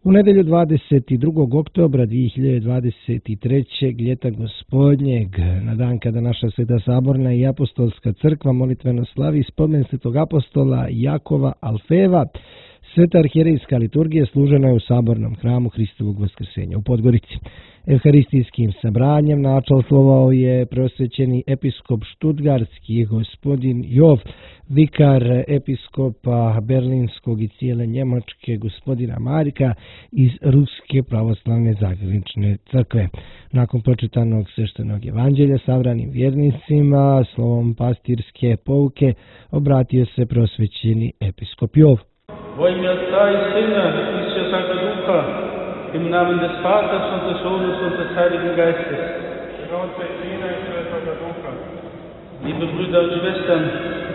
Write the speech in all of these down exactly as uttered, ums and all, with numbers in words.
U nedjelju dvadeset drugog oktobra dvije hiljade dvadeset trećeg. ljeta gospodnjeg, na dan kada naša Sveta Saborna i Apostolska crkva molitveno slavi spomen svetog apostola Jakova Alfeva, Sveta arhijerejska liturgija služena je u Sabornom hramu Hristovog Vaskrsenja u Podgorici. Evharistijskim sabranjem načaltvovao je preosvećeni episkop štutgartski gospodin Jov, vikar episkopa Berlinskog i cijele Njemačke gospodina Marika iz Ruske pravoslavne zagranične crkve. Nakon pročitanog sveštenog evanđelja sabranim vjernicima slovom pastirske pouke obratio se preosvećeni episkop Jov. Wo im Otca i Syna i Svetoga Duha, im Namen des Vaters und des Sohnes und des Heiligen Geistes. Liebe Brüder und Schwestern,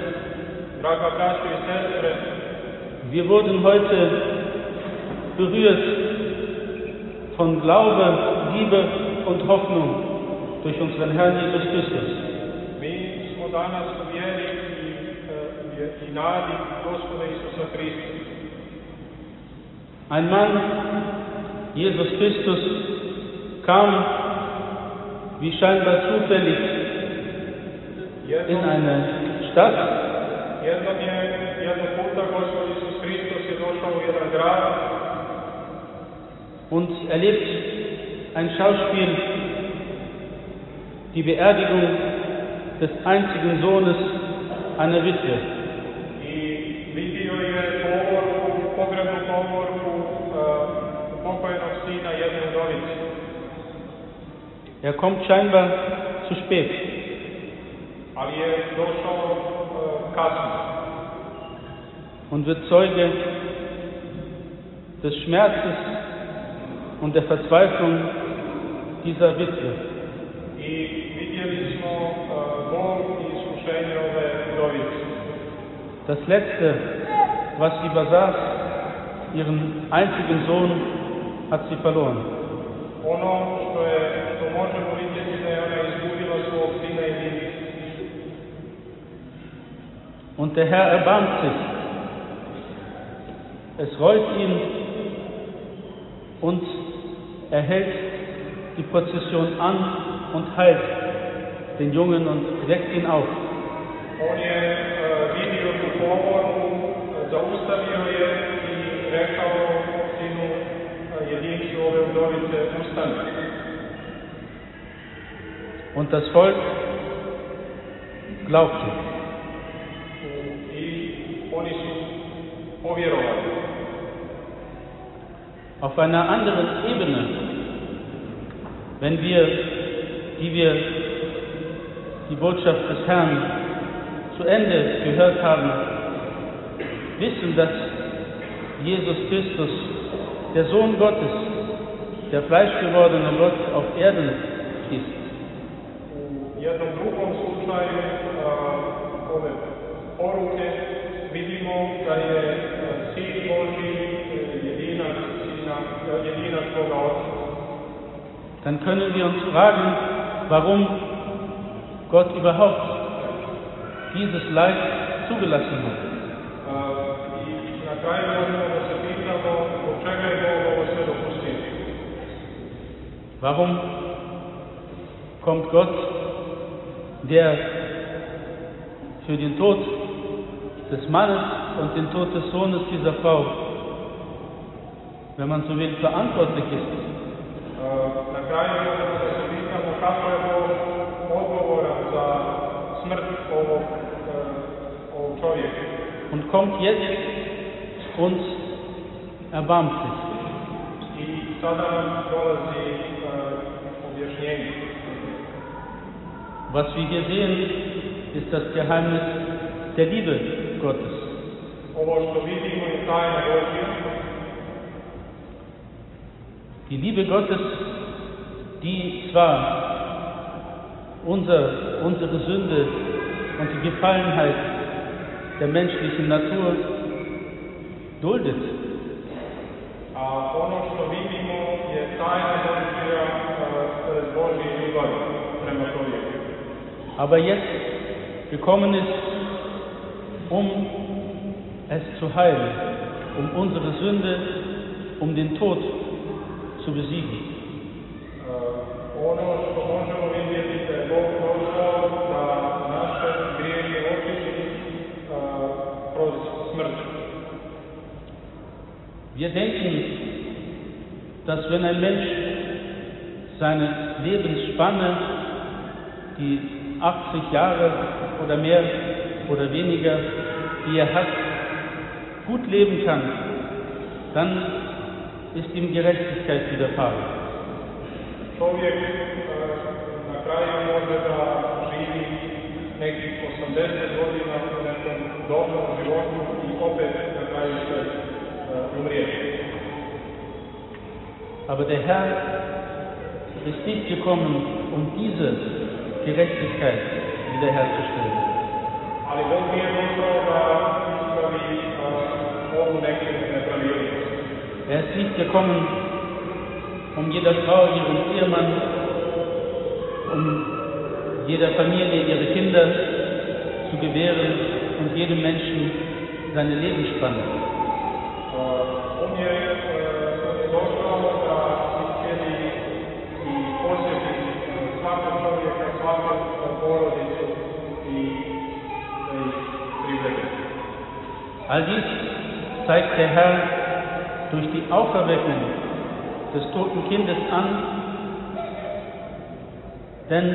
wir wurden heute berührt von Glaube, Liebe und Hoffnung durch unseren Herrn Jesus Christus. Mi smo danas u vjeri i nadi Gospoda Isusa Hrista. Ein Mann, Jesus Christus, kam wie scheinbar zufällig in eine Stadt. Jednom je, jednog puta Gospod Isus Hristos je došao u jedan grad und erlebt ein Schauspiel, die Beerdigung des einzigen Sohnes einer Witwe. I vidio je povorku, pogrebnu povorku pokojnog sina jedne udovice. Er kommt scheinbar zu spät. Ali je došao kasno. Und wird Zeuge des Schmerzes und der Verzweiflung dieser Witwe. I vidjeli smo bol i iskušenje ove udovice. Das Letzte, was sie besaß, ihren einzigen Sohn, hat sie verloren. Ono što je, što možemo vidjeti da je ona izgubila svog sina jedinog. Und der Herr erbarmt sich. Es reut ihn und er hält die Prozession an und heilt den Jungen und weckt ihn auf. On je vidio tu povorku, zaustavio je i rekao sinu jedincu ove udovice, ustani. Und das Volk glaubte. I oni su povjerovali. Auf einer anderen Ebene, wenn wir, die wir die Botschaft des Herrn zu Ende gehört haben, wissen, dass Jesus Christus, der Sohn Gottes, der fleischgewordene Gott auf Erden ist. U jednom drugom slučaju ove poruke vidimo da je Sin Božji jedinac, jedinac Boga Otca. Dann können wir uns fragen, warum Gott überhaupt dieses Leid zugelassen hat. I na kraju možemo da se pitamo zbog čega je Bog ovo sve dopustio. Warum kommt Gott, der für den Tod des Mannes und den Tod des Sohnes dieser Frau, wenn man so will, verantwortlich ist? Na kraju možemo da se pitamo kako je Bog odgovoran za smrt ovog, ovog čovjeka. Und kommt jetzt und erbarmt sich. I sada nam dolazi objašnjenje. Was wir hier sehen, ist das Geheimnis der Liebe Gottes. Ovo što vidimo je tajna Božja. Die Liebe Gottes, die zwar unser, unsere Sünde und die Gefallenheit der menschlichen Natur duldet. A ono što vidimo je tajna Božja, Božja ljubav prema čovjeku. Aber jetzt gekommen ist, um es zu heilen, um unsere Sünde um den Tod zu besiegen. Ono što možemo vidjeti da je Bog došao da naše grijehe očisti kroz smrt. Wir denken, dass wenn ein Mensch seine Lebensspanne, die achtzig Jahre oder mehr oder weniger, die er hat, gut leben kann, dann ist ihm Gerechtigkeit widerfahren. Čovjek na kraju može da živi nekih osamdeset godina u nekom dobrom životu i opet na kraju se umrijeti. Aber der Herr ist nicht gekommen, um diese Gerechtigkeit wiederherzustellen. Ali Bog nije došao da ispravi ovu neku nepravilnost. Er ist nicht gekommen, um jeder Frau ihren Ehemann, um jeder Familie ihre Kinder zu gewähren und jedem Menschen seine Lebensspanne. On je došao da iscijeli i posjeti svakog čovjeka, svakog porodicu i da ih privede. All dies zeigt der Herr durch die Auferweckung des toten Kindes an, denn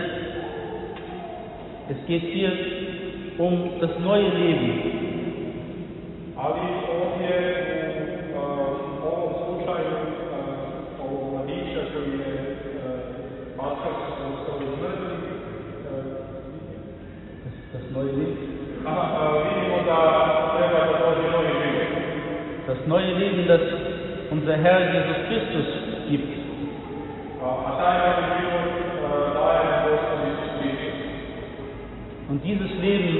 es geht hier um das neue Leben. Ali ovdje u ovom slučaju ovog mladića koji je Vaskrs od smrti, Das neue Leben. vidimo da treba da dođe novi život. Das neue Leben, das unser Herr Jesus Christus gibt. A taj novi život daje nam Gospod Isus Hristos. Und dieses Leben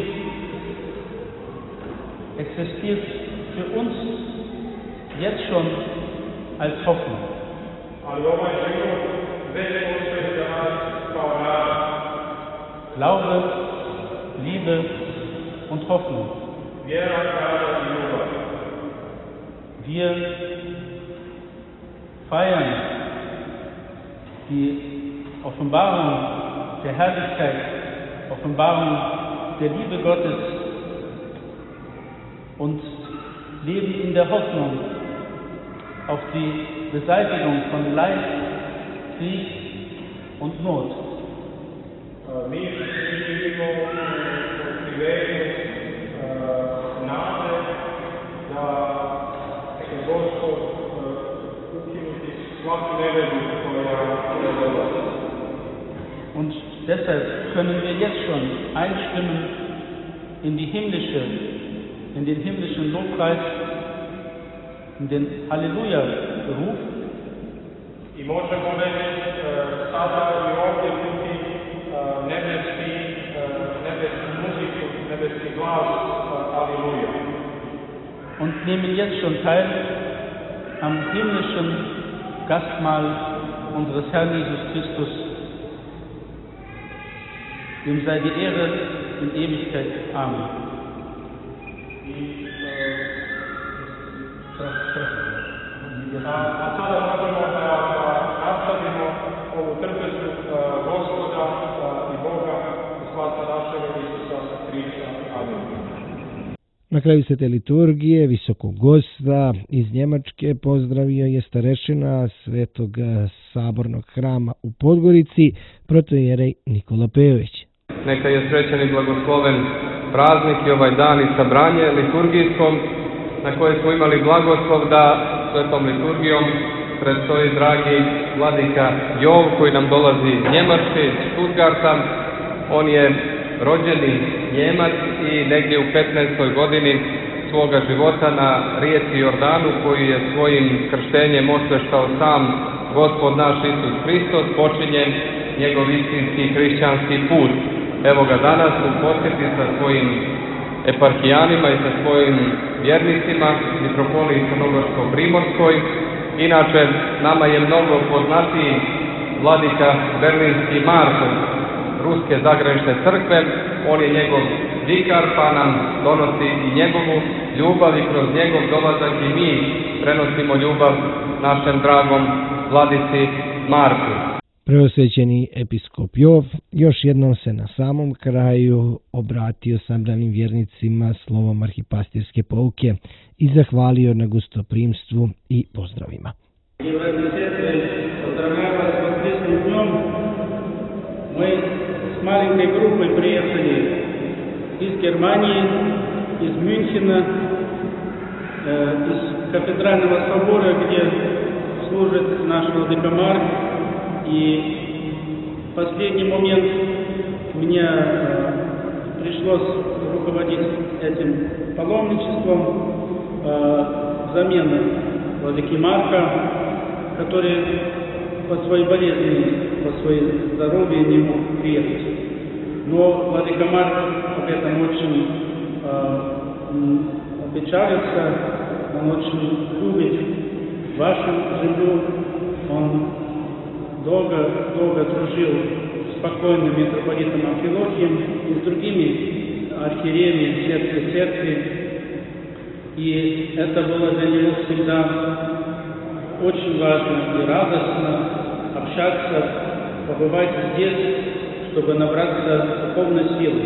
existiert für uns jetzt schon als Hoffnung. Ali ovaj život već postoji za nas kao nada. Glaube, Liebe und Hoffnung. Vjera, nada i ljubav. Wir feiern die Offenbarung der Herrlichkeit, Offenbarung der Liebe Gottes und leben in der Hoffnung auf die Beseitigung von Leid, Krieg und Not. Mi živimo u otkrivenju nade da će Gospod ukinuti svaku nevolju koja je dolazi. Und deshalb können wir jetzt schon einstimmen in die himmlische, in den himmlischen Lobpreis, in den Halleluja-Ruf. I možemo već sada i ovdje čuti nebeski, nebesku muziku, nebeski glas Halleluja. Und nehmen jetzt schon teil am himmlischen Gastmahl unseres Herrn Jesus Christus. Ihm sei die Ehre in Ewigkeit. Amen. A sada možemo da nastavimo ovu trpezu Gospoda i Boga i Spasa našega Isusa Hrista. Amen. Na kraju svete liturgije visokog gosta iz Njemačke pozdravio je starešina Svetog sabornog hrama u Podgorici, protoijerej Nikola Pejović. Neka je srećan i blagosloven praznik i ovaj dan i sabranje liturgijskom na koje smo imali blagoslov da svetom liturgijom predstoji dragi vladika Jov koji nam dolazi iz Njemačke, iz Stuttgarta. On je rođeni Njemac i negdje u petnaestoj godini svoga života na rijeci Jordanu koji je svojim krštenjem osveštao sam Gospod naš Isus Hristos, počinje njegov istinski hrišćanski put. Evo ga danas u posjeti sa svojim eparhijanima i sa svojim vjernicima, mitropoliji Crnogorsko-Primorskoj. Inače, nama je mnogo poznatiji vladika Berlinski Marko, Ruske zagranične crkve. On je njegov vikar, pa nam donosi i njegovu ljubav i kroz njegov dolazak i mi prenosimo ljubav našem dragom vladici Marku. Preosvećeni episkop Jov još jednom se na samom kraju obratio sabranim vjernicima slovom arhipastirske pouke i zahvalio na gostoprimstvu i pozdravima. Мы с маленькой группой приехали из Германии, из Мюнхена, из кафедрального собора, где служит наш владыка Марк. И в последний момент мне пришлось руководить этим паломничеством взамен владыки Марка, который по своей болезни, по своей здоровью не мог приехать. Но владыка Марк об этом очень э, опечалился, он очень любит вашу землю, он долго, долго дружил с покойным митрополитом Амфилохием и с другими архиереями в сердце церкви. И это было для него всегда очень важно и радостно общаться, побывать здесь, чтобы набраться духовной силы.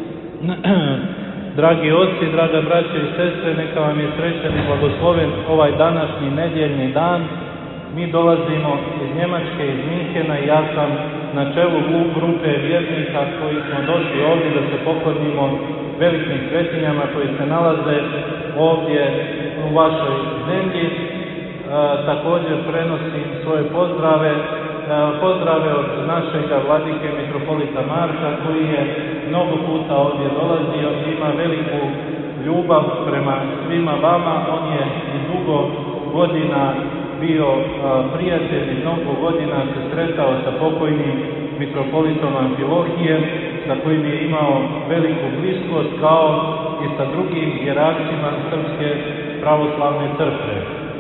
Dragi oci, draga braće i sestre, neka vam je srećan i blagosloven ovaj današnji nedjeljni dan. Mi dolazimo iz Njemačke, iz Minhena i ja sam na čelu grupe vjernika koji smo došli ovdje da se poklonimo velikim svetinjama koji se nalaze ovdje u vašoj zemlji. E, također prenosim svoje pozdrave, e, pozdrave od našeg vladike mitropolita Marka koji je mnogo puta ovdje dolazio, ima veliku ljubav prema svima vama, on je i dugo godina bio a, prijatelj i mnogo godina se sretao sa pokojnim mitropolitom Amfilohijem, sa kojim je imao veliku bliskost kao i sa drugim hierarhima Srpske pravoslavne crkve.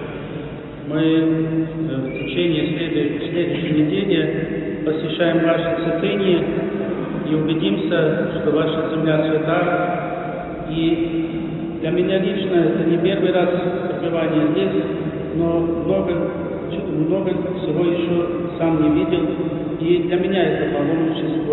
Мы в течение следующей недели посещаем ваши святыни и убедимся, что ваша земля свята. И для меня лично это не первый раз пребывание здесь, но много, много всего еще сам не видел. И для меня это паломничество,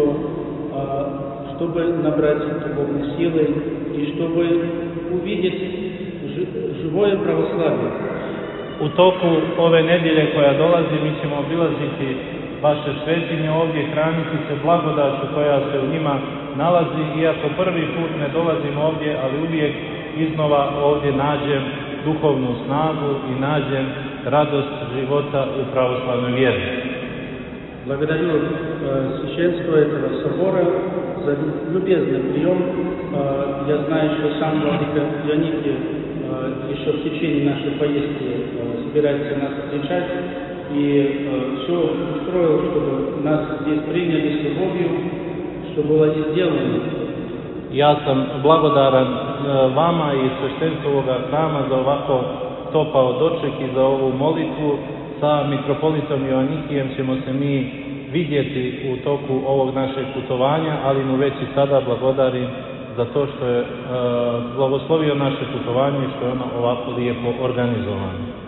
чтобы набрать духовной силы и чтобы увидеть живое православие. U toku ove nedjelje koja dolazi mi ćemo obilaziti vaše svetinje ovdje, hraniti se blagodaću koja se u njima nalazi, iako prvi put ne dolazim ovdje, ali uvijek iznova ovdje nađem duhovnu snagu i nađem radost života u pravoslavnoj vjeri. Благодарю э, священство этого собора за любезный прием. Э, я знаю, что сам владыка Дионикий э, еще в течение нашей поездки э, собирается нас встречать и э, все устроил, чтобы нас здесь приняли с любовью, что было и сделано. Ja sam blagodaran vama i sveštenstvu ovoga hrama za ovako topao doček i za ovu molitvu. Sa mitropolitom Joanikijem ćemo se mi vidjeti u toku ovog našeg putovanja, ali mu već i sada blagodarim za to što je uh, blagoslovio naše putovanje i što je ono ovako lijepo organizovano.